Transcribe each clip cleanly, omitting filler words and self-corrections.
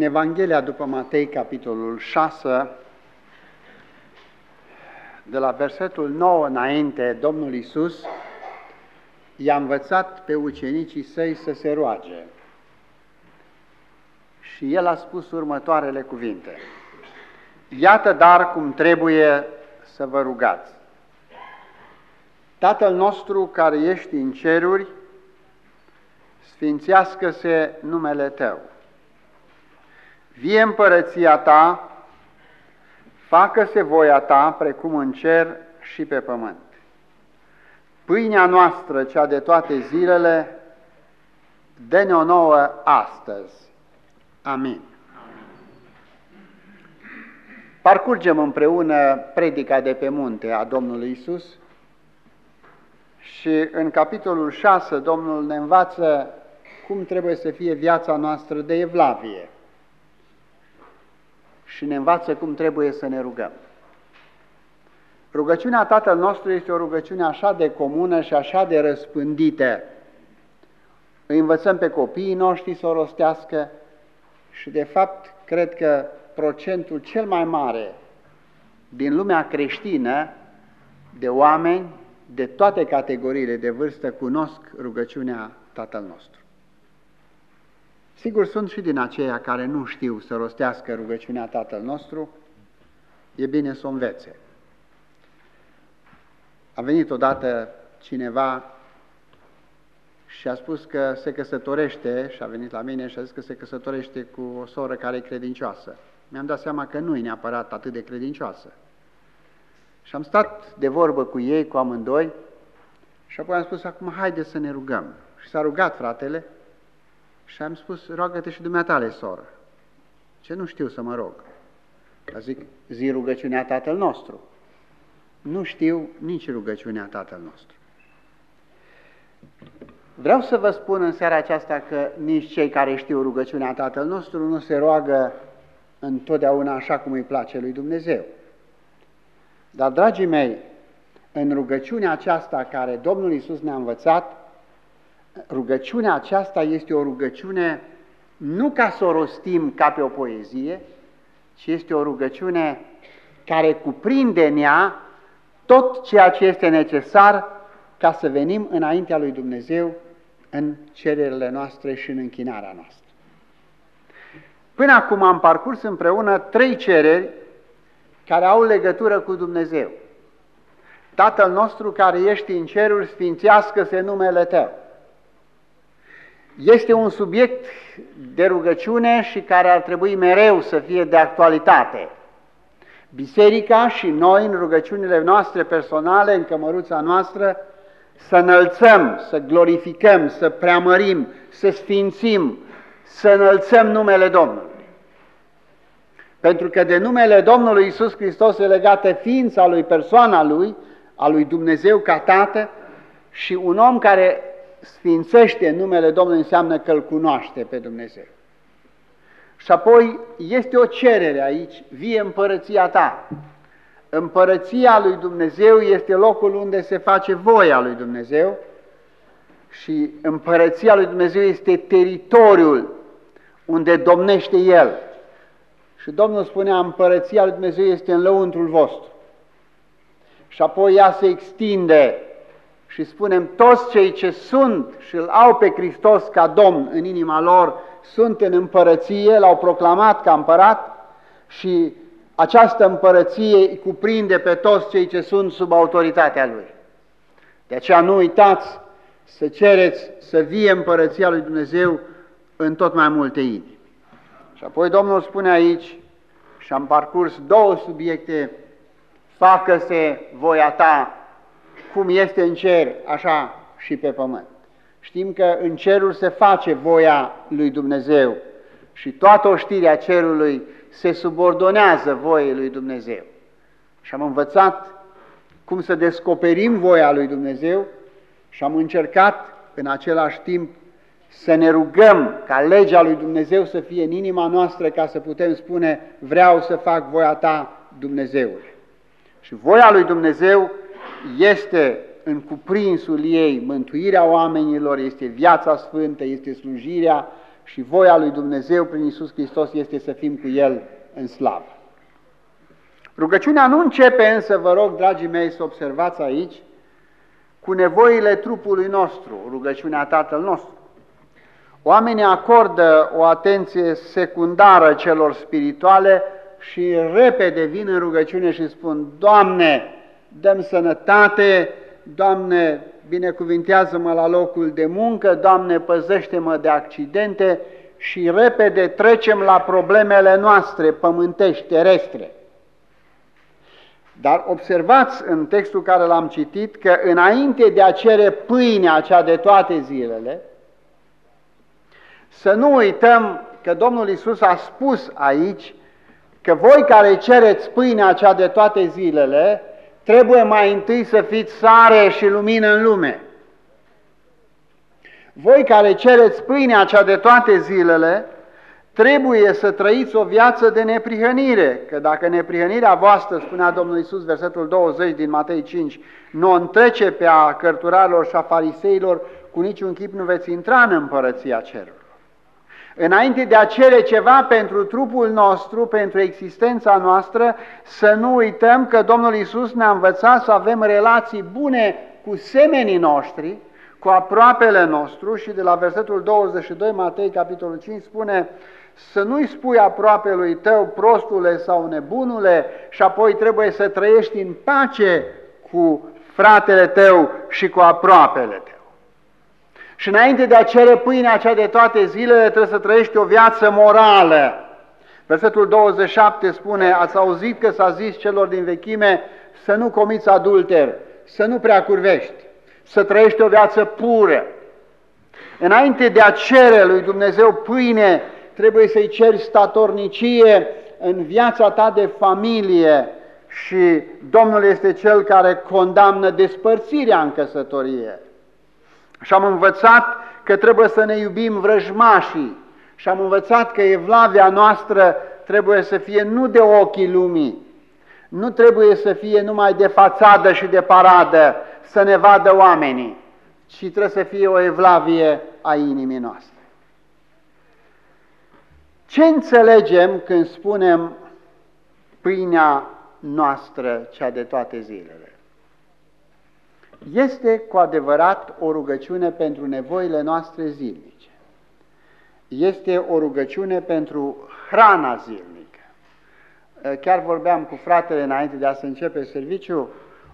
În Evanghelia după Matei, capitolul 6, de la versetul 9 înainte, Domnul Iisus i-a învățat pe ucenicii săi să se roage. Și El a spus următoarele cuvinte: Iată dar cum trebuie să vă rugați. Tatăl nostru care ești în ceruri, sfințească-se numele Tău. Vie împărăția Ta, facă-se voia Ta precum în cer și pe pământ. Pâinea noastră, cea de toate zilele, dă-ne-o nouă astăzi. Amin. Parcurgem împreună predica de pe munte a Domnului Iisus și în capitolul 6 Domnul ne învață cum trebuie să fie viața noastră de evlavie și ne învață cum trebuie să ne rugăm. Rugăciunea Tatăl nostru este o rugăciune așa de comună și așa de răspândită. Îi învățăm pe copiii noștri să o rostească și, de fapt, cred că procentul cel mai mare din lumea creștină de oameni de toate categoriile de vârstă cunosc rugăciunea Tatăl nostru. Sigur, sunt și din aceia care nu știu să rostească rugăciunea Tatăl nostru, e bine să o învețe. A venit odată cineva și a spus că se căsătorește, și a venit la mine și a zis că se căsătorește cu o soră care e credincioasă. Mi-am dat seama că nu e neapărat atât de credincioasă. Și am stat de vorbă cu ei, cu amândoi, și apoi am spus: acum haide să ne rugăm. Și s-a rugat fratele și am spus: roagă-te și dumneatale, soră. Ce nu știu să mă rog? Dar zic: zi rugăciunea Tatăl nostru. Nu știu nici rugăciunea Tatăl nostru. Vreau să vă spun în seara aceasta că nici cei care știu rugăciunea Tatăl nostru nu se roagă întotdeauna așa cum îi place lui Dumnezeu. Dar, dragii mei, în rugăciunea aceasta care Domnul Iisus ne-a învățat, rugăciunea aceasta este o rugăciune nu ca să o rostim ca pe o poezie, ci este o rugăciune care cuprinde în ea tot ceea ce este necesar ca să venim înaintea lui Dumnezeu în cererile noastre și în închinarea noastră. Până acum am parcurs împreună 3 cereri care au legătură cu Dumnezeu. Tatăl nostru care ești în ceruri, sfințească-se numele Tău. Este un subiect de rugăciune și care ar trebui mereu să fie de actualitate. Biserica și noi, în rugăciunile noastre personale, în cămăruța noastră, să înălțăm, să glorificăm, să preamărim, să sfințim, să înălțăm numele Domnului. Pentru că de numele Domnului Iisus Hristos e legată ființa Lui, persoana Lui, a Lui Dumnezeu ca Tată, și un om care sfințește numele Domnului înseamnă că îl cunoaște pe Dumnezeu. Și apoi este o cerere aici: vie împărăția Ta. Împărăția lui Dumnezeu este locul unde se face voia lui Dumnezeu și împărăția lui Dumnezeu este teritoriul unde domnește El. Și Domnul spunea: împărăția lui Dumnezeu este în lăuntrul vostru. Și apoi ea se extinde și spunem: toți cei ce sunt și îl au pe Hristos ca Domn în inima lor sunt în împărăție, l-au proclamat ca împărat și această împărăție cuprinde pe toți cei ce sunt sub autoritatea Lui. De aceea nu uitați să cereți să vie împărăția lui Dumnezeu în tot mai multe inimi. Și apoi Domnul spune aici, și am parcurs 2 subiecte: facă-se voia Ta, cum este în cer, așa și pe pământ. Știm că în cerul se face voia lui Dumnezeu și toată oștirea cerului se subordonează voiei lui Dumnezeu. Și am învățat cum să descoperim voia lui Dumnezeu și am încercat în același timp să ne rugăm ca legea lui Dumnezeu să fie în inima noastră, ca să putem spune: vreau să fac voia Ta, Dumnezeule. Și voia lui Dumnezeu este în cuprinsul ei mântuirea oamenilor, este viața sfântă, este slujirea și voia lui Dumnezeu prin Iisus Hristos este să fim cu El în slavă. Rugăciunea nu începe însă, vă rog, dragii mei, să observați aici, cu nevoile trupului nostru, rugăciunea Tatăl nostru. Oamenii acordă o atenție secundară celor spirituale și repede vin în rugăciune și spun: Doamne, dă-mi sănătate, Doamne, binecuvintează-mă la locul de muncă, Doamne, păzește-mă de accidente, și repede trecem la problemele noastre pământești, terestre. Dar observați în textul care l-am citit că înainte de a cere pâinea cea de toate zilele, să nu uităm că Domnul Iisus a spus aici că voi care cereți pâinea cea de toate zilele, trebuie mai întâi să fiți sare și lumină în lume. Voi care cereți pâinea cea de toate zilele, trebuie să trăiți o viață de neprihănire, că dacă neprihănirea voastră, spunea Domnul Iisus, versetul 20 din Matei 5, nu întrece pe a cărturarilor și a fariseilor, cu niciun chip nu veți intra în împărăția cerurilor. Înainte de a cere ceva pentru trupul nostru, pentru existența noastră, să nu uităm că Domnul Iisus ne-a învățat să avem relații bune cu semenii noștri, cu aproapele nostru, și de la versetul 22, Matei, capitolul 5, spune: să nu-i spui aproapelui tău, prostule sau nebunule, și apoi trebuie să trăiești în pace cu fratele tău și cu aproapele tău. Și înainte de a cere pâinea cea de toate zilele, trebuie să trăiești o viață morală. Versetul 27 spune: ați auzit că s-a zis celor din vechime să nu comiți adulter, să nu prea curvești, să trăiești o viață pură. Înainte de a cere lui Dumnezeu pâine, trebuie să-i ceri statornicie în viața ta de familie, și Domnul este Cel care condamnă despărțirea în căsătorie. Și am învățat că trebuie să ne iubim vrăjmașii, și am învățat că evlavia noastră trebuie să fie nu de ochii lumii, nu trebuie să fie numai de fațadă și de paradă, să ne vadă oamenii, ci trebuie să fie o evlavie a inimii noastre. Ce înțelegem când spunem pâinea noastră cea de toate zilele? Este cu adevărat o rugăciune pentru nevoile noastre zilnice. Este o rugăciune pentru hrana zilnică. Chiar vorbeam cu fratele înainte de a se începe serviciul,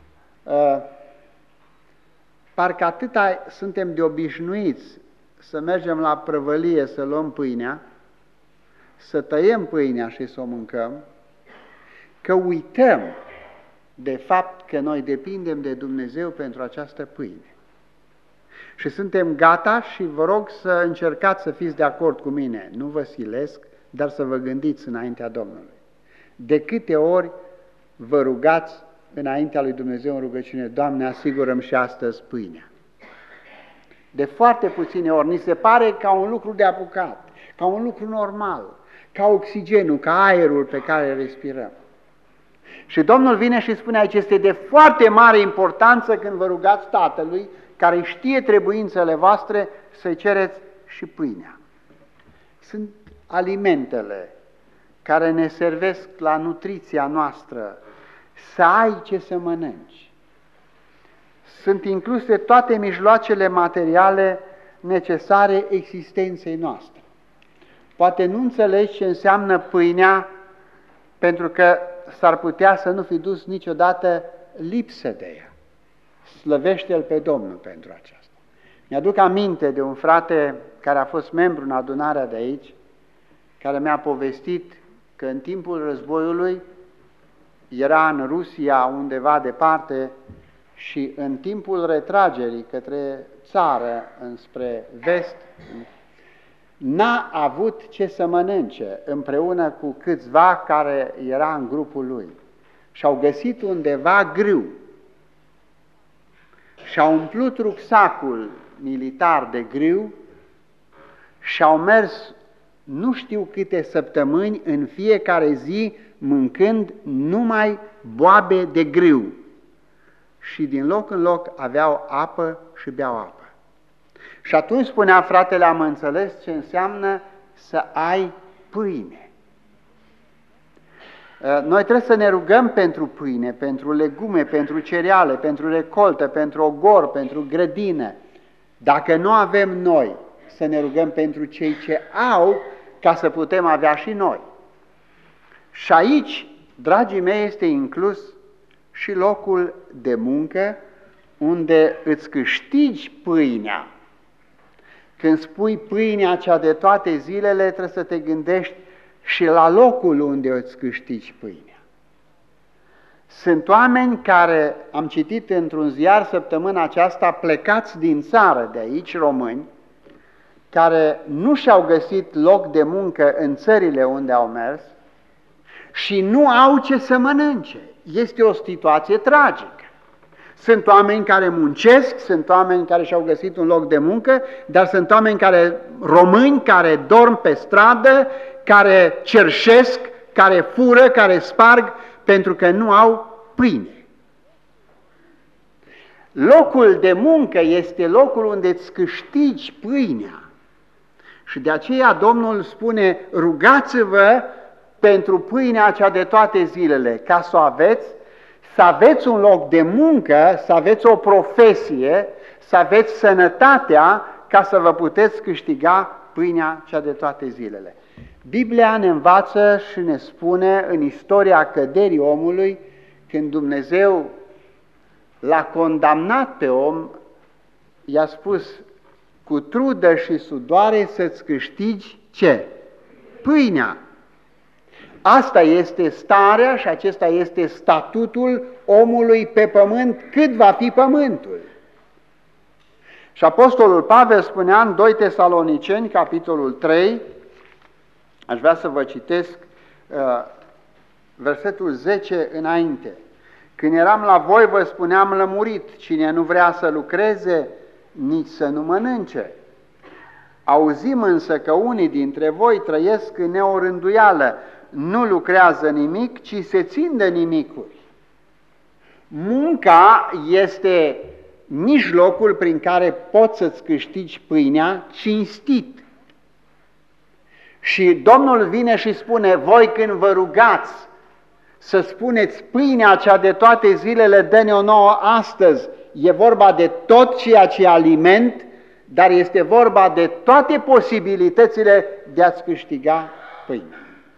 parcă atâta suntem de obișnuiți să mergem la prăvălie să luăm pâinea, să tăiem pâinea și să o mâncăm, că uităm de fapt că noi depindem de Dumnezeu pentru această pâine. Și suntem gata, și vă rog să încercați să fiți de acord cu mine, nu vă silesc, dar să vă gândiți înaintea Domnului. De câte ori vă rugați înaintea lui Dumnezeu în rugăciune: Doamne, asigură-mi și astăzi pâinea. De foarte puține ori ni se pare ca un lucru de apucat, ca un lucru normal, ca oxigenul, ca aerul pe care îl respirăm. Și Domnul vine și spune aici: este de foarte mare importanță când vă rugați Tatălui, care știe trebuințele voastre, să-i cereți și pâinea. Sunt alimentele care ne servesc la nutriția noastră, să ai ce să mănânci. Sunt incluse toate mijloacele materiale necesare existenței noastre. Poate nu înțelegi ce înseamnă pâinea, pentru că s-ar putea să nu fi dus niciodată lipsă de ea. Slăvește-L pe Domnul pentru aceasta. Mi-aduc aminte de un frate care a fost membru în adunarea de aici, care mi-a povestit că în timpul războiului era în Rusia undeva departe și în timpul retragerii către țară înspre vest, n-a avut ce să mănânce împreună cu câțiva care era în grupul lui. Și-au găsit undeva grâu și-au umplut rucsacul militar de grâu și-au mers nu știu câte săptămâni în fiecare zi mâncând numai boabe de grâu. Și din loc în loc aveau apă și beau apă. Și atunci spunea fratele, am înțeles ce înseamnă să ai pâine. Noi trebuie să ne rugăm pentru pâine, pentru legume, pentru cereale, pentru recoltă, pentru ogor, pentru grădină. Dacă nu avem noi, să ne rugăm pentru cei ce au, ca să putem avea și noi. Și aici, dragii mei, este inclus și locul de muncă unde îți câștigi pâinea. Când spui pâinea cea de toate zilele, trebuie să te gândești și la locul unde îți câștigi pâinea. Sunt oameni care, am citit într-un ziar săptămâna aceasta, plecați din țară de aici, români, care nu și-au găsit loc de muncă în țările unde au mers și nu au ce să mănânce. Este o situație tragică. Sunt oameni care muncesc, sunt oameni care și-au găsit un loc de muncă, dar sunt oameni români care dorm pe stradă, care cerșesc, care fură, care sparg, pentru că nu au pâine. Locul de muncă este locul unde îți câștigi pâinea. Și de aceea Domnul spune, rugați-vă pentru pâinea cea de toate zilele, ca să o aveți, să aveți un loc de muncă, să aveți o profesie, să aveți sănătatea, ca să vă puteți câștiga pâinea cea de toate zilele. Biblia ne învață și ne spune în istoria căderii omului, când Dumnezeu l-a condamnat pe om, i-a spus, cu trudă și sudoare să-ți câștigi ce? Pâinea. Asta este starea și acesta este statutul omului pe pământ, cât va fi pământul. Și Apostolul Pavel spunea în 2 Tesaloniceni, capitolul 3, aș vrea să vă citesc versetul 10 înainte. Când eram la voi, vă spuneam lămurit, cine nu vrea să lucreze, nici să nu mănânce. Auzim însă că unii dintre voi trăiesc în neorânduială, nu lucrează nimic, ci se țin de nimicuri. Munca este mijlocul prin care poți să-ți câștigi pâinea cinstit. Și Domnul vine și spune, voi când vă rugați să spuneți pâinea cea de toate zilele, dă-ne-o nouă astăzi. E vorba de tot ceea ce e aliment, dar este vorba de toate posibilitățile de a-ți câștiga pâine.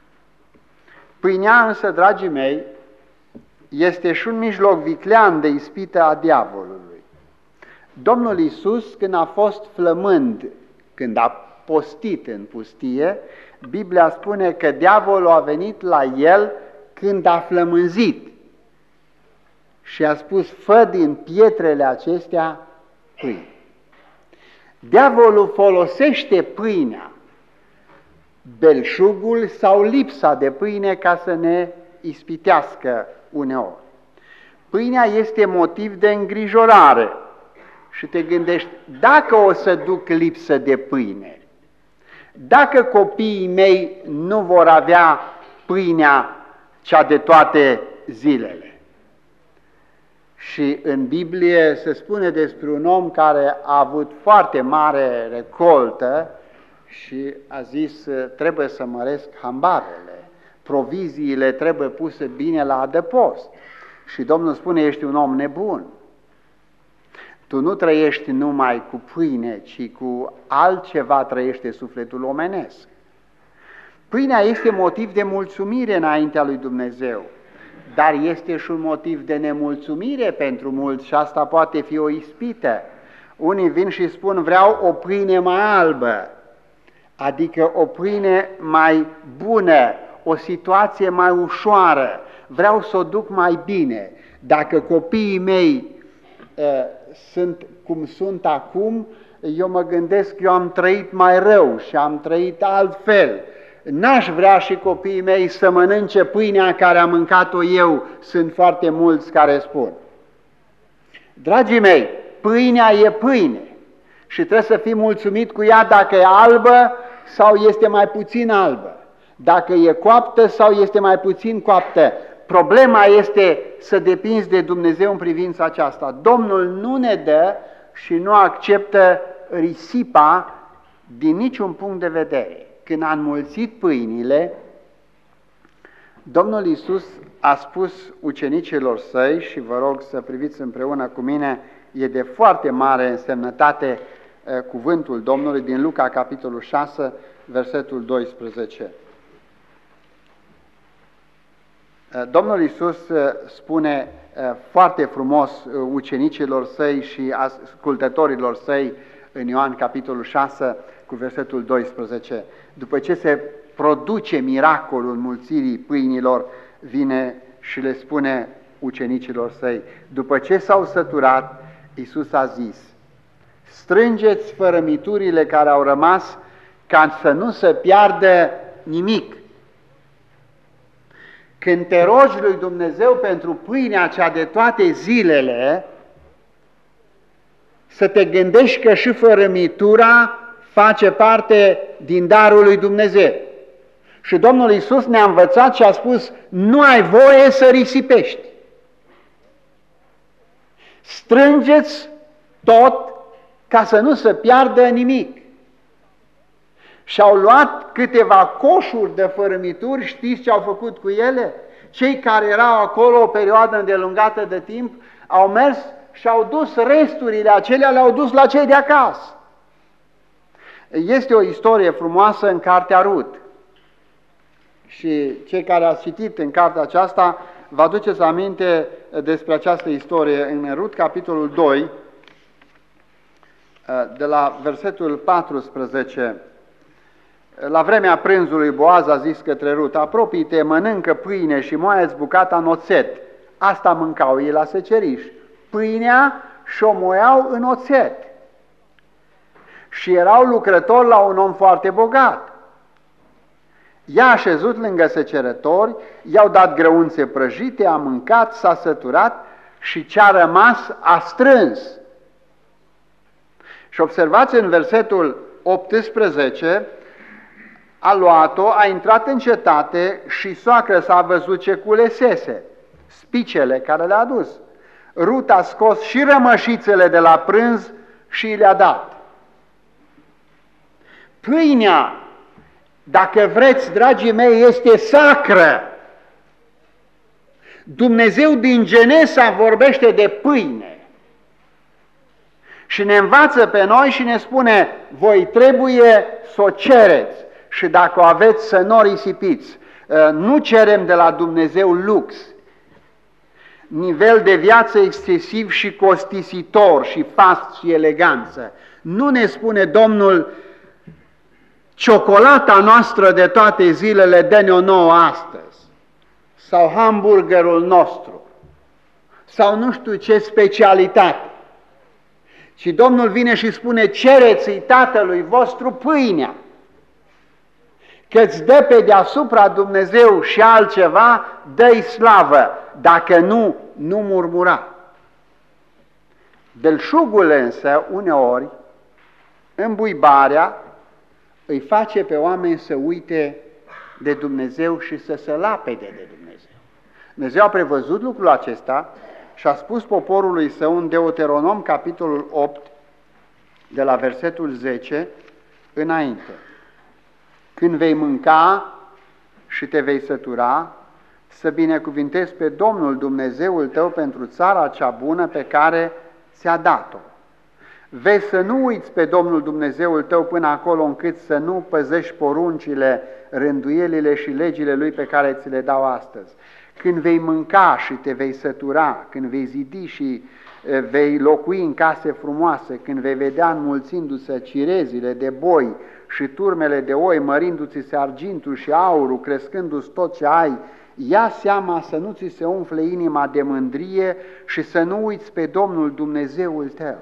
Pâinea însă, dragii mei, este și un mijloc viclean de ispită a diavolului. Domnul Iisus, când a fost flămând, când a postit în pustie, Biblia spune că diavolul a venit la el când a flămânzit și a spus, fă din pietrele acestea pâine. Diavolul folosește pâinea, belșugul sau lipsa de pâine ca să ne ispitească uneori. Pâinea este motiv de îngrijorare și te gândești, dacă o să duc lipsă de pâine, dacă copiii mei nu vor avea pâinea cea de toate zilele. Și în Biblie se spune despre un om care a avut foarte mare recoltă și a zis, trebuie să măresc hambarele, proviziile trebuie puse bine la adăpost. Și Domnul spune, ești un om nebun. Tu nu trăiești numai cu pâine, ci cu altceva trăiește sufletul omenesc. Pâinea este motiv de mulțumire înaintea lui Dumnezeu, dar este și un motiv de nemulțumire pentru mulți și asta poate fi o ispită. Unii vin și spun, vreau o pâine mai albă, adică o pâine mai bună, o situație mai ușoară, vreau să o duc mai bine. Dacă copiii mei sunt cum sunt acum, eu mă gândesc că eu am trăit mai rău și am trăit altfel. N-aș vrea și copiii mei să mănânce pâinea care am mâncat-o eu, sunt foarte mulți care spun. Dragii mei, pâinea e pâine și trebuie să fii mulțumit cu ea dacă e albă sau este mai puțin albă, dacă e coaptă sau este mai puțin coaptă. Problema este să depinzi de Dumnezeu în privința aceasta. Domnul nu ne dă și nu acceptă risipa din niciun punct de vedere. Când a înmulțit pâinile, Domnul Iisus a spus ucenicilor săi, și vă rog să priviți împreună cu mine, e de foarte mare însemnătate cuvântul Domnului din Luca, capitolul 6, versetul 12. Domnul Iisus spune foarte frumos ucenicilor săi și ascultătorilor săi în Ioan, capitolul 6, cu versetul 12. După ce se produce miracolul mulțirii pâinilor, vine și le spune ucenicilor săi, după ce s-au săturat, Iisus a zis, strângeți fărămiturile care au rămas ca să nu se piardă nimic. Când te rogi lui Dumnezeu pentru pâinea cea de toate zilele, să te gândești că și fărămitura face parte din darul lui Dumnezeu. Și Domnul Iisus ne-a învățat și a spus, nu ai voie să risipești. Strângeți tot ca să nu se piardă nimic. Și-au luat câteva coșuri de fărâmituri, știți ce au făcut cu ele? Cei care erau acolo o perioadă îndelungată de timp au mers și au dus resturile acelea, le-au dus la cei de acasă. Este o istorie frumoasă în cartea Rut. Și cei care ați citit în cartea aceasta, vă aduceți aminte despre această istorie în Rut, capitolul 2, de la versetul 14. La vremea prânzului Boaz a zis către Rut, apropie-te, mănâncă pâine și moaie-ți bucata în oțet. Asta mâncau ei la seceriș. Pâinea și-o moiau în oțet. Și erau lucrători la un om foarte bogat. I-a așezut lângă secerători, i-au dat grăunțe prăjite, a mâncat, s-a săturat și ce-a rămas a strâns. Și observați în versetul 18, a luat-o, a intrat în cetate și soacră s-a văzut ce culesese, spicele care le-a adus. Rut a scos și rămășițele de la prânz și le-a dat. Pâinea, dacă vreți, dragii mei, este sacră. Dumnezeu din Genesa vorbește de pâine și ne învață pe noi și ne spune, voi trebuie să o cereți și dacă o aveți să nu o risipiți. Nu cerem de la Dumnezeu lux, nivel de viață excesiv și costisitor și fast și eleganță. Nu ne spune Domnul, ciocolata noastră de toate zilele dă-ne-o nouă astăzi, sau hamburgerul nostru, sau nu știu ce specialitate. Și Domnul vine și spune, cereți-i Tatălui vostru pâinea, că-ți dă pe deasupra Dumnezeu și altceva, dă-i slavă, dacă nu, nu murmura. Belșugul însă, uneori, îmbuibarea, îi face pe oameni să uite de Dumnezeu și să se lapede de Dumnezeu. Dumnezeu a prevăzut lucrul acesta și a spus poporului său în Deuteronom, capitolul 8, de la versetul 10 înainte. Când vei mânca și te vei sătura, să binecuvintezi pe Domnul Dumnezeul tău pentru țara cea bună pe care ți-a dat-o. Vezi să nu uiți pe Domnul Dumnezeul tău până acolo încât să nu păzești poruncile, rânduielile și legile Lui pe care ți le dau astăzi. Când vei mânca și te vei sătura, când vei zidi și vei locui în case frumoase, când vei vedea înmulțindu-se cirezile de boi și turmele de oi, mărindu-ți se argintul și aurul, crescându-ți tot ce ai, ia seama să nu ți se umfle inima de mândrie și să nu uiți pe Domnul Dumnezeul tău.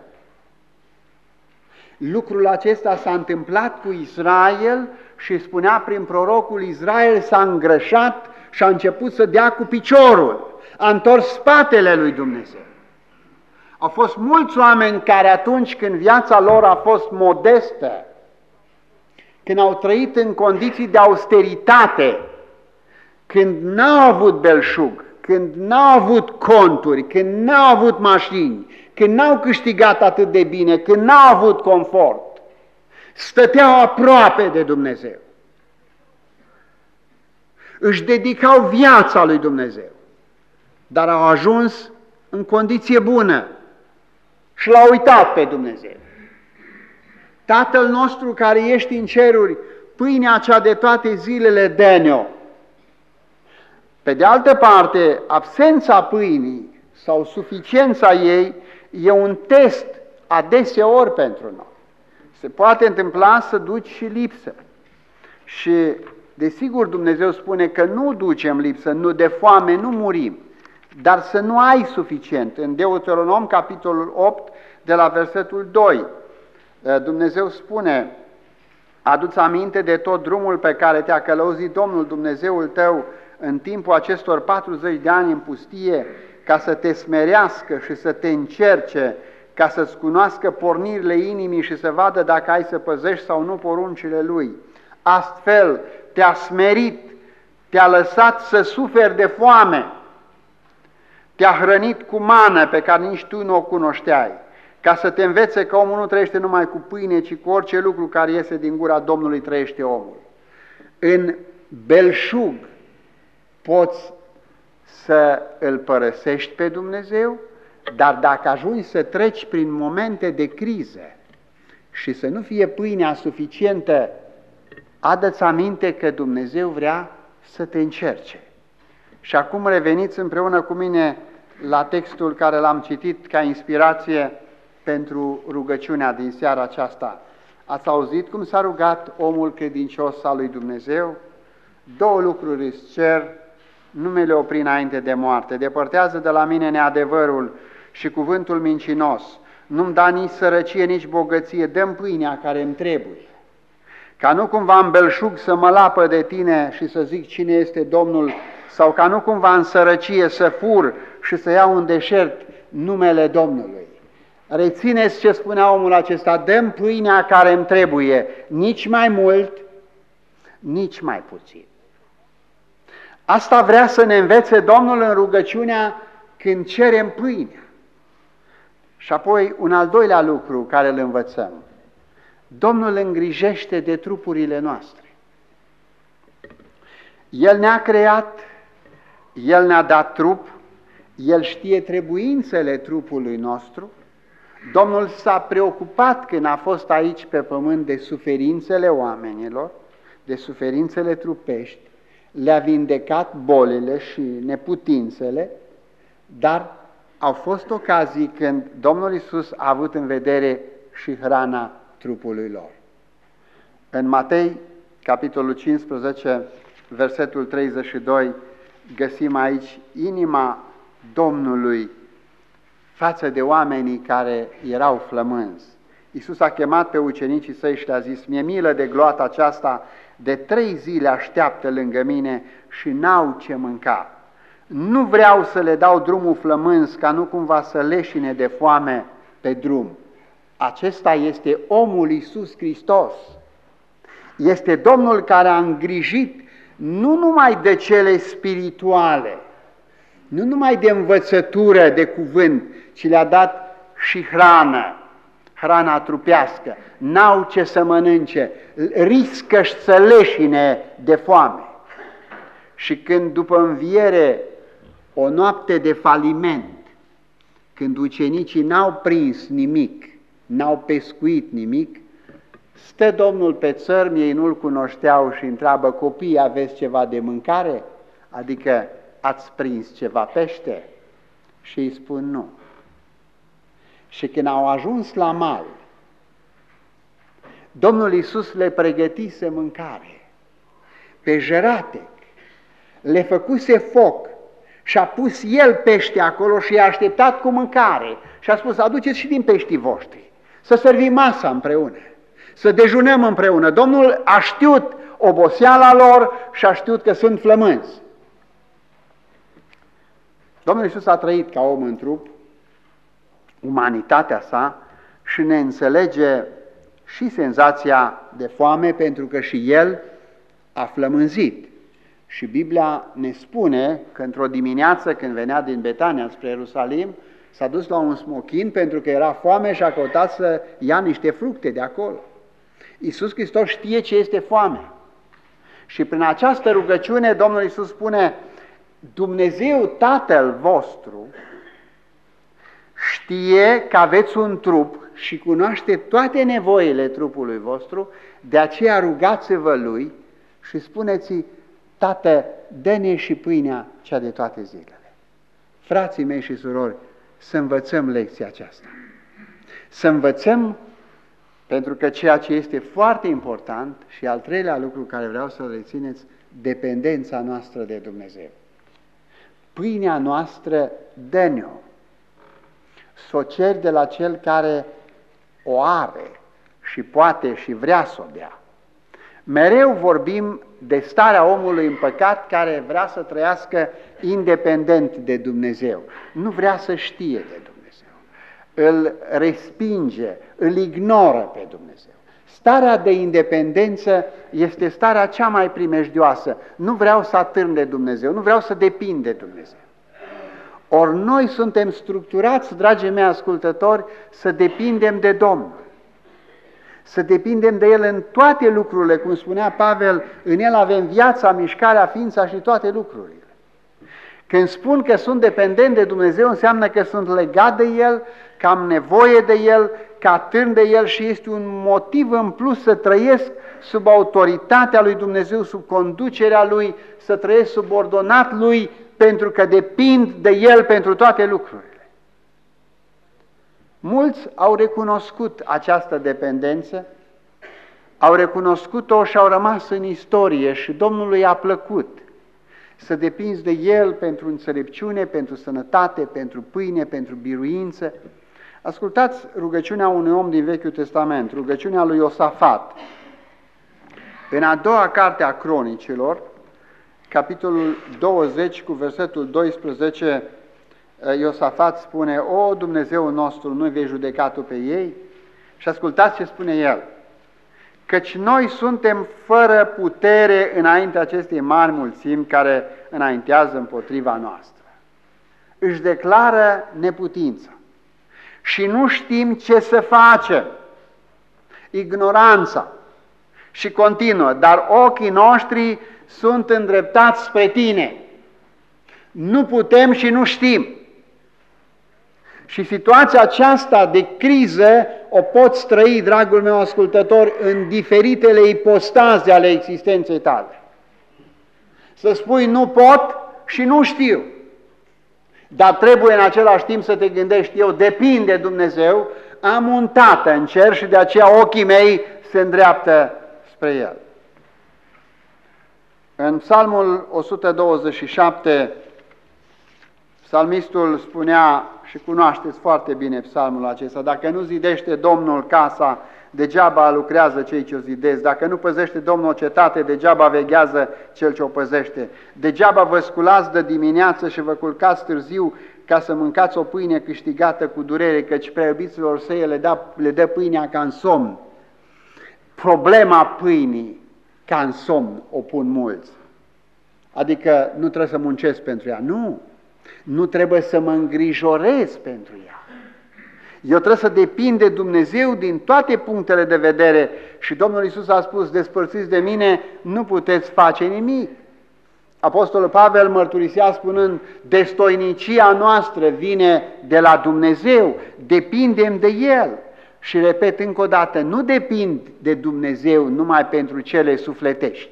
Lucrul acesta s-a întâmplat cu Israel și spunea prin prorocul, Israel s-a îngrășat și a început să dea cu piciorul, a întors spatele lui Dumnezeu. Au fost mulți oameni care atunci când viața lor a fost modestă, când au trăit în condiții de austeritate, când n-au avut belșug, când n-au avut conturi, când n-au avut mașini, când n-au câștigat atât de bine, când n-au avut confort, stăteau aproape de Dumnezeu, își dedicau viața lui Dumnezeu, dar au ajuns în condiție bună și l-au uitat pe Dumnezeu. Tatăl nostru care ești în ceruri, pâinea cea de toate zilele dă-ne-o. Pe de altă parte, absența pâinii sau suficiența ei e un test adeseori pentru noi. Se poate întâmpla să duci și lipsă. Și desigur Dumnezeu spune că nu ducem lipsă, nu de foame nu murim, dar să nu ai suficient. În Deuteronom, capitolul 8, de la versetul 2, Dumnezeu spune: adu-ți aminte de tot drumul pe care te-a călăuzit Domnul Dumnezeul tău în timpul acestor 40 de ani în pustie, ca să te smerească și să te încerce, ca să-ți cunoască pornirile inimii și să vadă dacă ai să păzești sau nu poruncile Lui. Astfel te-a smerit, te-a lăsat să suferi de foame, te-a hrănit cu mană pe care nici tu nu o cunoșteai, ca să te învețe că omul nu trăiește numai cu pâine, ci cu orice lucru care iese din gura Domnului trăiește omul. În belșug poți să îl părăsești pe Dumnezeu, dar dacă ajungi să treci prin momente de criză și să nu fie pâinea suficientă, adă-ți aminte că Dumnezeu vrea să te încerce. Și acum reveniți împreună cu mine la textul care l-am citit ca inspirație pentru rugăciunea din seara aceasta. Ați auzit cum s-a rugat omul credincios al lui Dumnezeu? Două lucruri îți cer, nu mi le opri înainte de moarte. Depărtează de la mine neadevărul și cuvântul mincinos. Nu-mi da nici sărăcie, nici bogăție, dă-mi pâinea care îmi trebuie. Ca nu cumva în belșug să mă lapă de tine și să zic cine este Domnul, sau ca nu cumva în sărăcie să fur și să iau în deșert numele Domnului. Rețineți ce spunea omul acesta: dă-mi pâinea care îmi trebuie, nici mai mult, nici mai puțin. Asta vrea să ne învețe Domnul în rugăciunea când cerem pâinea. Și apoi un al doilea lucru care îl învățăm: Domnul îngrijește de trupurile noastre. El ne-a creat, El ne-a dat trup, El știe trebuințele trupului nostru. Domnul s-a preocupat când a fost aici pe pământ de suferințele oamenilor, de suferințele trupești, le-a vindecat bolile și neputințele, dar au fost ocazii când Domnul Iisus a avut în vedere și hrana trupului lor. În Matei, capitolul 15, versetul 32, găsim aici inima Domnului față de oamenii care erau flămânzi. Iisus a chemat pe ucenicii săi și le-a zis: mi-e milă de gloata aceasta, de 3 zile așteaptă lângă mine și n-au ce mânca. Nu vreau să le dau drumul flămânzi, ca nu cumva să leșine de foame pe drum. Acesta este omul Iisus Hristos. Este Domnul care a îngrijit nu numai de cele spirituale, nu numai de învățătură, de cuvânt, ci le-a dat și hrana trupească. N-au ce să mănânce, riscă să leșine de foame. Și când după înviere, o noapte de faliment, când ucenicii n-au prins nimic, n-au pescuit nimic, stă Domnul pe țărm, ei nu-L cunoșteau și întreabă: copii, aveți ceva de mâncare? Adică ați prins ceva pește? Și îi spun nu. Și când au ajuns la mal, Domnul Iisus le pregătise mâncare. Pe jăratec le făcuse foc și a pus El pește acolo și i-a așteptat cu mâncare. Și a spus: aduceți și din peștii voștri, să servim masa împreună, să dejunăm împreună. Domnul a știut oboseala lor și a știut că sunt flămânzi. Domnul Iisus a trăit ca om în trup, umanitatea sa, și ne înțelege și senzația de foame, pentru că și El a flămânzit. Și Biblia ne spune că într-o dimineață, când venea din Betania spre Ierusalim, s-a dus la un smochin pentru că era foame și a căutat să ia niște fructe de acolo. Iisus Hristos știe ce este foame. Și prin această rugăciune Domnul Iisus spune: Dumnezeu Tatăl vostru știe că aveți un trup și cunoaște toate nevoile trupului vostru, de aceea rugați-vă Lui și spuneți: Tată, dă-ne și pâinea cea de toate zilele. Frații mei și surori, să învățăm lecția aceasta. Să învățăm, pentru că ceea ce este foarte important și al treilea lucru care vreau să-l rețineți, dependența noastră de Dumnezeu. Pâinea noastră dă-ne-o. S-o ceri de la Cel care o are și poate și vrea să o dea. Mereu vorbim de starea omului în păcat care vrea să trăiască independent de Dumnezeu. Nu vrea să știe de Dumnezeu. Îl respinge, îl ignoră pe Dumnezeu. Starea de independență este starea cea mai primejdioasă. Nu vreau să atârn de Dumnezeu, nu vreau să depind de Dumnezeu. Ori noi suntem structurați, dragii mei ascultători, să depindem de Domnul. Să depindem de El în toate lucrurile, cum spunea Pavel, în El avem viața, mișcarea, ființa și toate lucrurile. Când spun că sunt dependent de Dumnezeu, înseamnă că sunt legat de El, că am nevoie de El, că atârn de El și este un motiv în plus să trăiesc sub autoritatea lui Dumnezeu, sub conducerea Lui, să trăiesc subordonat Lui, pentru că depind de El pentru toate lucrurile. Mulți au recunoscut această dependență, au recunoscut-o și au rămas în istorie și Domnului a plăcut să depinzi de El pentru înțelepciune, pentru sănătate, pentru pâine, pentru biruință. Ascultați rugăciunea unui om din Vechiul Testament, rugăciunea lui Iosafat. În a doua carte a Cronicilor, capitolul 20 cu versetul 12, Iosafat spune: O, Dumnezeul nostru, nu vei judeca Tu pe ei? Și ascultați ce spune el: Căci noi suntem fără putere înainte acestei mari mulțimi care înaintează împotriva noastră. Își declară neputința și nu știm ce să facem. Ignoranța. Și continuă: dar ochii noștri sunt îndreptați spre Tine. Nu putem și nu știm. Și situația aceasta de criză o poți trăi, dragul meu ascultător, în diferitele ipostaze ale existenței tale. Să spui: nu pot și nu știu. Dar trebuie în același timp să te gândești: eu depind de Dumnezeu, am un Tată în cer și de aceea ochii mei se îndreaptă spre El. În Psalmul 127, psalmistul spunea, și cunoașteți foarte bine psalmul acesta: dacă nu zidește Domnul casa, degeaba lucrează cei ce o zidesc. Dacă nu păzește Domnul o cetate, degeaba veghează cel ce o păzește. Degeaba vă sculați de dimineață și vă culcați târziu ca să mâncați o pâine câștigată cu durere, căci prea iubiților săi le dă pâinea ca în somn. Problema pâinii ca în somn o pun mulți. Adică nu trebuie să muncesc pentru ea. Nu trebuie să mă îngrijorez pentru ea. Eu trebuie să depind de Dumnezeu din toate punctele de vedere și Domnul Iisus a spus: despărțiți de mine, nu puteți face nimic. Apostolul Pavel mărturisea spunând: destoinicia noastră vine de la Dumnezeu, depindem de El. Și repet încă o dată, nu depind de Dumnezeu numai pentru cele sufletești,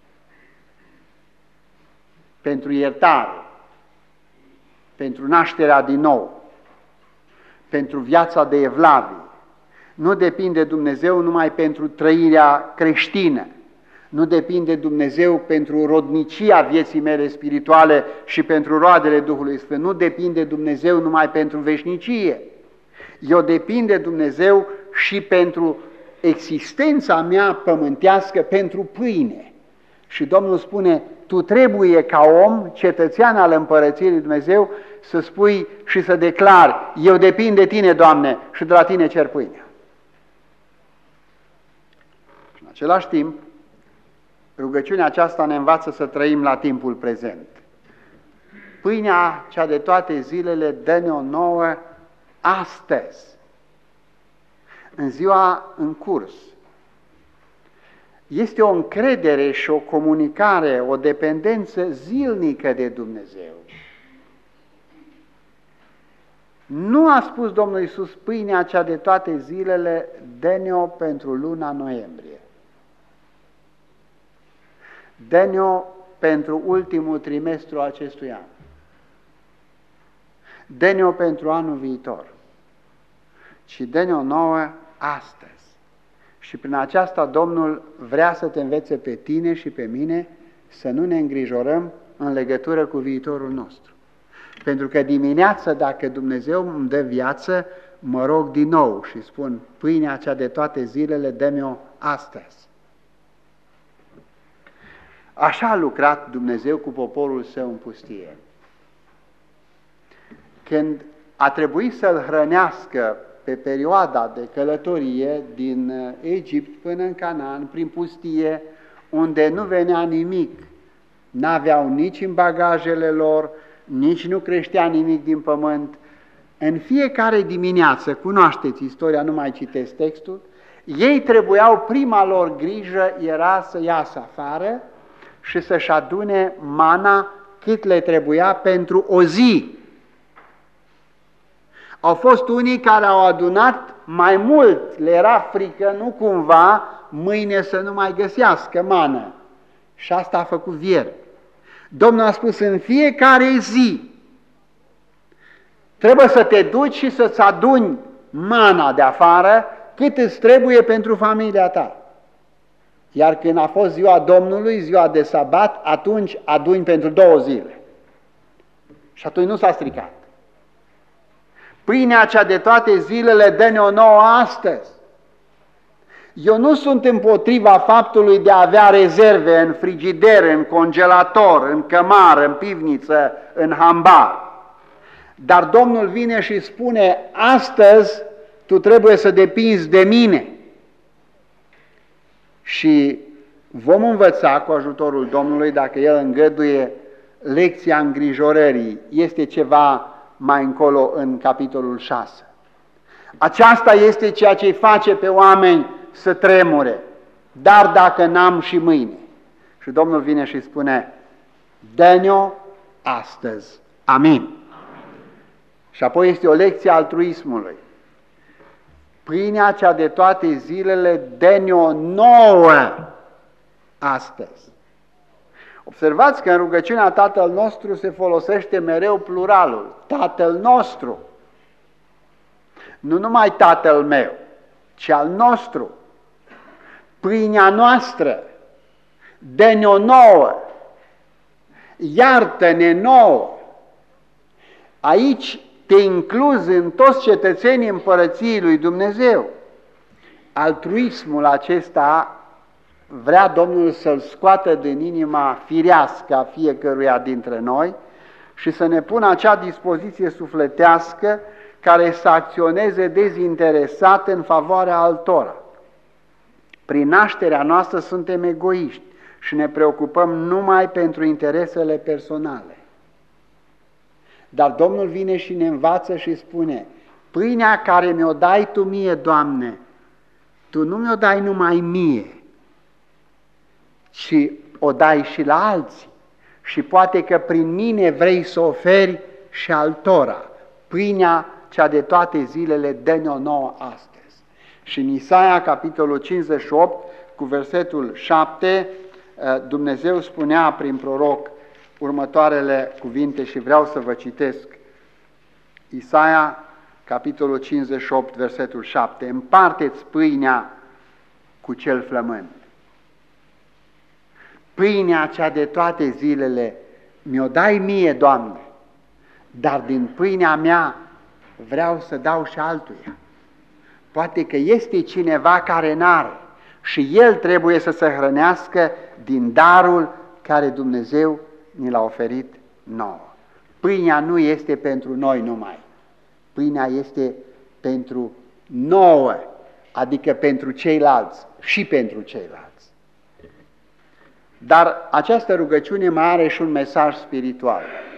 pentru iertare, pentru nașterea din nou, pentru viața de evlavie. Nu depinde de Dumnezeu numai pentru trăirea creștină, nu depinde de Dumnezeu pentru rodnicia vieții mele spirituale și pentru roadele Duhului Sfânt, nu depinde de Dumnezeu numai pentru veșnicie. Eu depind de Dumnezeu și pentru existența mea pământească, pentru pâine. Și Domnul spune: tu trebuie ca om, cetățean al Împărăției lui Dumnezeu, să spui și să declari: eu depind de Tine, Doamne, și de la Tine cer pâinea. Și în același timp, rugăciunea aceasta ne învață să trăim la timpul prezent. Pâinea cea de toate zilele dă-ne-o nouă astăzi, în ziua în curs. Este o încredere și o comunicare, o dependență zilnică de Dumnezeu. Nu a spus Domnul Iisus, pâinea cea de toate zilele, dă-ne-o pentru luna noiembrie. Dă-ne-o pentru ultimul trimestru acestui an. Dă-ne-o pentru anul viitor. Și dă-ne-o nouă astăzi. Și prin aceasta Domnul vrea să te învețe pe tine și pe mine să nu ne îngrijorăm în legătură cu viitorul nostru. Pentru că dimineața, dacă Dumnezeu îmi dă viață, mă rog din nou și spun, pâinea cea de toate zilele, dă-mi-o astăzi. Așa a lucrat Dumnezeu cu poporul său în pustie. Când a trebuit să-l hrănească pe perioada de călătorie din Egipt până în Canaan, prin pustie, unde nu venea nimic, n-aveau nici în bagajele lor, nici nu creștea nimic din pământ. În fiecare dimineață, cunoașteți istoria, nu mai citesc textul, ei trebuiau, prima lor grijă era să iasă afară și să-și adune mana cât le trebuia pentru o zi. Au fost unii care au adunat mai mult, le era frică, nu cumva mâine să nu mai găsească mană. Și asta a făcut vieri. Domnul a spus, în fiecare zi trebuie să te duci și să-ți aduni mana de afară cât îți trebuie pentru familia ta. Iar când a fost ziua Domnului, ziua de sabat, atunci aduni pentru 2 zile. Și atunci nu s-a stricat. Pâinea cea de toate zilele, dă-ne-o nouă astăzi. Eu nu sunt împotriva faptului de a avea rezerve în frigider, în congelator, în cămară, în pivniță, în hambar. Dar Domnul vine și spune, astăzi tu trebuie să depinzi de mine. Și vom învăța cu ajutorul Domnului, dacă El îngăduie, lecția îngrijorării. Este ceva mai încolo în capitolul 6. Aceasta este ceea ce îi face pe oameni să tremure, dar dacă n-am și mâine. Și Domnul vine și spune, dă-ne-o astăzi. Amin. Și apoi este o lecție a altruismului. Pâinea cea de toate zilele, dă-ne-o nouă astăzi. Observați că în rugăciunea Tatăl nostru se folosește mereu pluralul. Tatăl nostru. Nu numai Tatăl meu, ci al nostru. Pâinea noastră. Dă-ne-o nouă. Iartă-ne nouă. Aici te incluzi în toți cetățenii împărăției lui Dumnezeu. Altruismul acesta vrea Domnul să-l scoată din inima firească a fiecăruia dintre noi și să ne pună acea dispoziție sufletească care să acționeze dezinteresat în favoarea altora. Prin nașterea noastră suntem egoiști și ne preocupăm numai pentru interesele personale. Dar Domnul vine și ne învață și spune, pâinea care mi-o dai Tu mie, Doamne, Tu nu mi-o dai numai mie, ci o dai și la alții. Și poate că prin mine vrei să oferi și altora. Pâinea cea de toate zilele, dă-ne-o nouă astăzi. Și în Isaia, capitolul 58, cu versetul 7, Dumnezeu spunea prin proroc următoarele cuvinte și vreau să vă citesc. Isaia, capitolul 58, versetul 7. Împarte-ți pâinea cu cel flămând. Pâinea cea de toate zilele mi-o dai mie, Doamne, dar din pâinea mea vreau să dau și altuia. Poate că este cineva care n-are și el trebuie să se hrănească din darul care Dumnezeu ni l-a oferit nouă. Pâinea nu este pentru noi numai. Pâinea este pentru nouă, adică pentru ceilalți și pentru ceilalți. Dar această rugăciune mai are și un mesaj spiritual.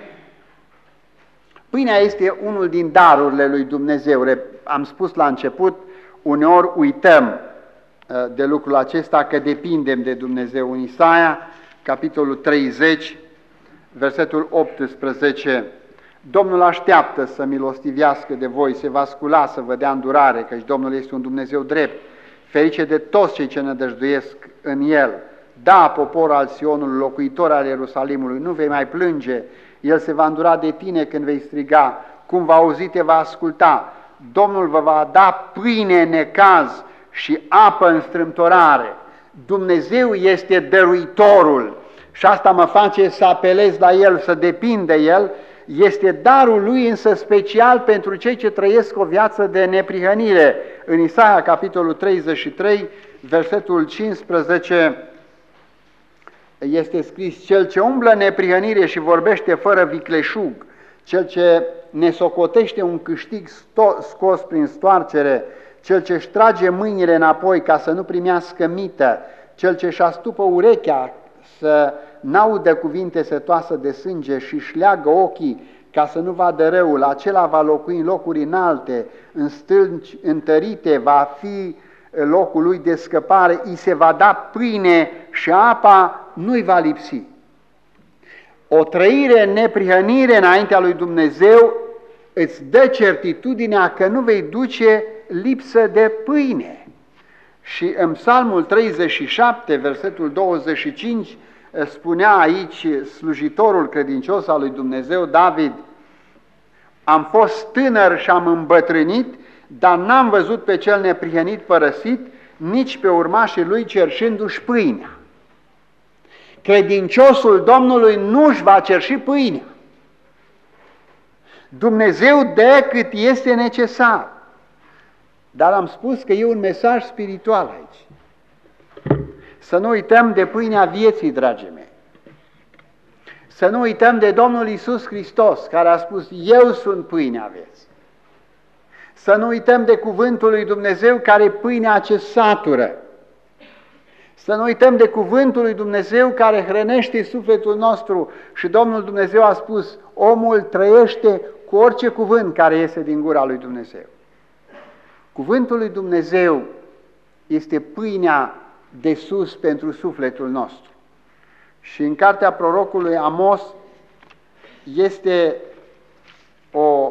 Pâinea este unul din darurile lui Dumnezeu. Am spus la început, uneori uităm de lucrul acesta, că depindem de Dumnezeu. În Isaia, capitolul 30, versetul 18, Domnul așteaptă să milostivească de voi, se va scula să vă dea îndurare, căci Domnul este un Dumnezeu drept, ferice de toți cei ce nădăjduiesc în El. Da, popor al Sionului, locuitor al Ierusalimului, nu vei mai plânge, El se va îndura de tine când vei striga, cum va auzi, te va asculta. Domnul vă va da pâine în necaz și apă în strâmtorare. Dumnezeu este dăruitorul și asta mă face să apelez la El, să depind de El. Este darul Lui însă special pentru cei ce trăiesc o viață de neprihănire. În Isaia, capitolul 33, versetul 15, este scris: cel ce umblă în neprihănire și vorbește fără vicleșug, cel ce ne socotește un câștig scos prin stoarcere, cel ce își trage mâinile înapoi ca să nu primească mită, cel ce își astupă urechea să n-audă cuvinte sătoase de sânge și își leagă ochii ca să nu vadă răul, acela va locui în locuri înalte, în stânci întărite va fi locul lui de scăpare, îi se va da pâine și apa nu-i va lipsi. O trăire în neprihănire înaintea lui Dumnezeu îți dă certitudinea că nu vei duce lipsă de pâine. Și în Psalmul 37, versetul 25, spunea aici slujitorul credincios al lui Dumnezeu, David: am fost tânăr și am îmbătrânit, dar n-am văzut pe cel neprihănit părăsit, nici pe urmașii lui cerșindu-și pâinea. Credinciosul Domnului nu-și va cerși pâinea. Dumnezeu dă cât este necesar. Dar am spus că e un mesaj spiritual aici. Să nu uităm de pâinea vieții, dragii mei. Să nu uităm de Domnul Iisus Hristos, care a spus: eu sunt pâinea vieții. Să nu uităm de cuvântul lui Dumnezeu, care e pâinea ce satură. Să nu uităm de cuvântul lui Dumnezeu care hrănește sufletul nostru și Domnul Dumnezeu a spus: omul trăiește cu orice cuvânt care iese din gura lui Dumnezeu. Cuvântul lui Dumnezeu este pâinea de sus pentru sufletul nostru. Și în cartea prorocului Amos este o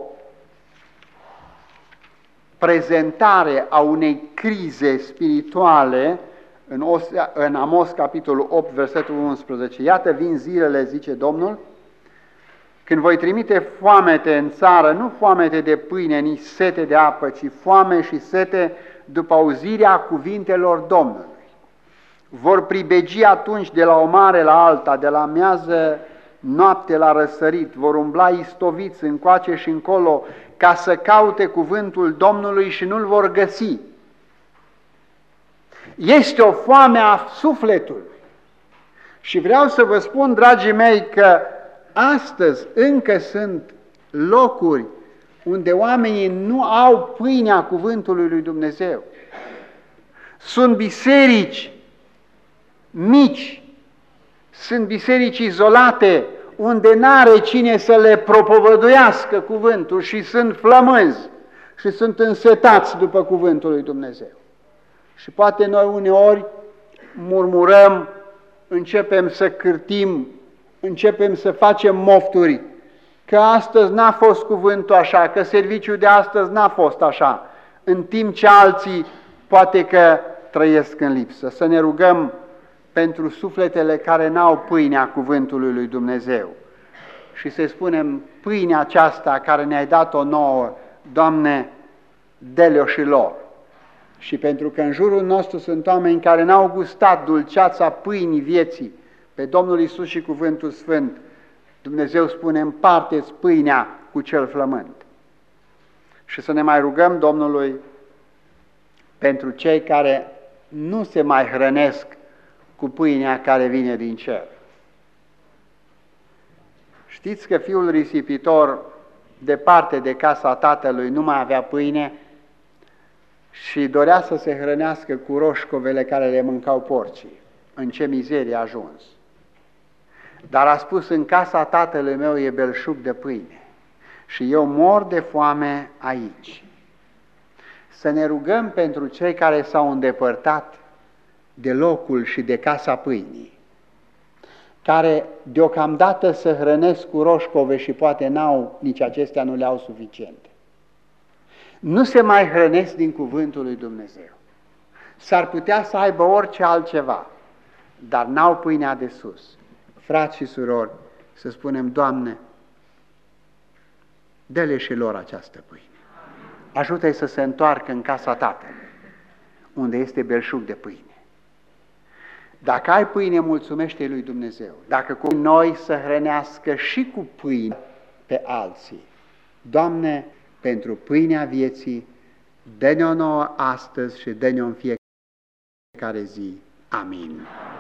prezentare a unei crize spirituale în Amos, capitolul 8, versetul 11. Iată, vin zilele, zice Domnul, când voi trimite foamete în țară, nu foamete de pâine, nici sete de apă, ci foame și sete după auzirea cuvintelor Domnului. Vor pribegi atunci de la o mare la alta, de la miază noapte la răsărit, vor umbla istoviți încoace și încolo, ca să caute cuvântul Domnului și nu-l vor găsi. Este o foame a sufletului. Și vreau să vă spun, dragii mei, că astăzi încă sunt locuri unde oamenii nu au pâinea cuvântului lui Dumnezeu. Sunt biserici mici, sunt biserici izolate, unde n-are cine să le propovăduiască cuvântul și sunt flămânzi și sunt însetați după cuvântul lui Dumnezeu. Și poate noi uneori murmurăm, începem să cârtim, începem să facem mofturi, că astăzi n-a fost cuvântul așa, că serviciul de astăzi n-a fost așa, în timp ce alții poate că trăiesc în lipsă. Să ne rugăm pentru sufletele care n-au pâinea cuvântului lui Dumnezeu și să spunem: pâinea aceasta care ne-ai dat-o nouă, Doamne, dă-le-o și lor. Și pentru că în jurul nostru sunt oameni care n-au gustat dulceața pâinii vieții pe Domnul Iisus și Cuvântul Sfânt, Dumnezeu spune: împarte-ți pâinea cu cel flământ. Și să ne mai rugăm Domnului pentru cei care nu se mai hrănesc cu pâinea care vine din cer. Știți că fiul risipitor, departe de casa tatălui, nu mai avea pâine și dorea să se hrănească cu roșcovele care le mâncau porcii. În ce mizerie a ajuns! Dar a spus: în casa tatălui meu e belșug de pâine și eu mor de foame aici. Să ne rugăm pentru cei care s-au îndepărtat de locul și de casa pâinii, care deocamdată se hrănesc cu roșcove și poate n-au, nici acestea nu le au suficiente. Nu se mai hrănesc din cuvântul lui Dumnezeu. S-ar putea să aibă orice altceva, dar n-au pâinea de sus. Frați și surori, să spunem, Doamne, dă-le și lor această pâine. Ajută-i să se întoarcă în casa Tatălui, unde este belșug de pâine. Dacă ai pâine, mulțumește-i lui Dumnezeu. Dacă cu noi să hrănească și cu pâine pe alții. Doamne, pentru pâinea vieții, dă-ne-o nouă astăzi și dă-ne-o în fiecare zi. Amin.